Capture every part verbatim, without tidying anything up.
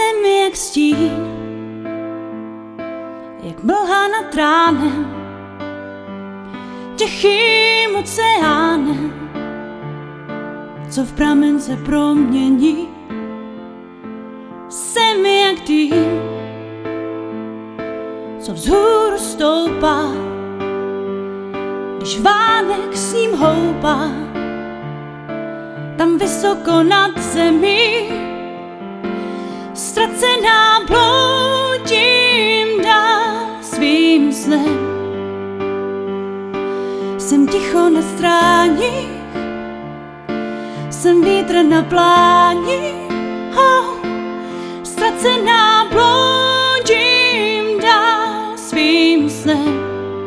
Jsem jak stín, jak mlha nad ránem, tichým oceánem, co v pramen se promění. Jsem jak dým, co vzhůru stoupá, když vánek s ním houpá. Tam vysoko nad zemí, ztracená bloudím dál svým snem. Jsem ticho na stráních, jsem vítr na pláni, oh, ztracená bloudím dál svým snem.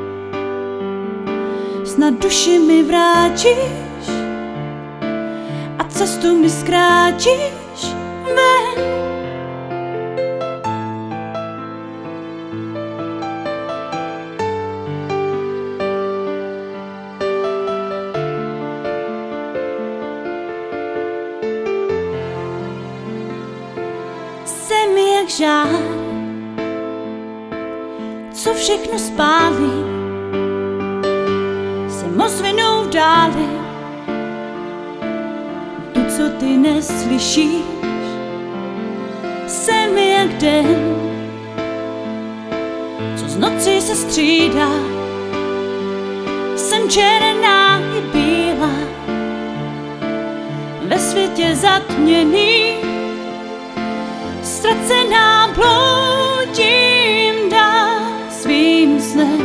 Snad duši mi vrátíš a cestu mi zkrátíš ven. Jsem jak žár, co všechno spálí, jsem ozvěnou v dáli, tu, co ty neslyšíš. Jsem jak den, co z noci se střídá, jsem černá i bílá, ve světě zatměný. Ztracená bloudím dál svým snem.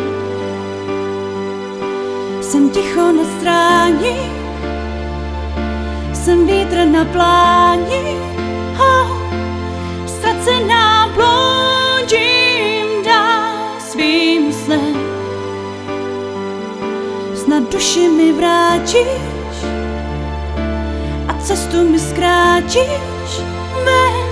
Jsem ticho na stráních, jsem vítr na pláni, oh, ztracená bloudím dál svým snem. Snad duši mi vrátíš a cestu mi zkrátíš ven.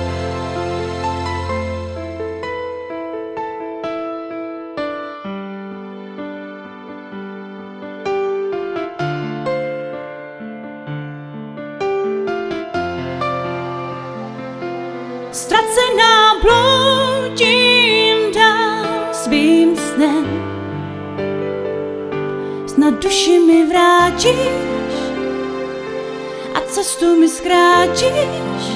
Ztracená bloudím dál svým snem. Snad duši mi vrátíš a cestu mi zkrátíš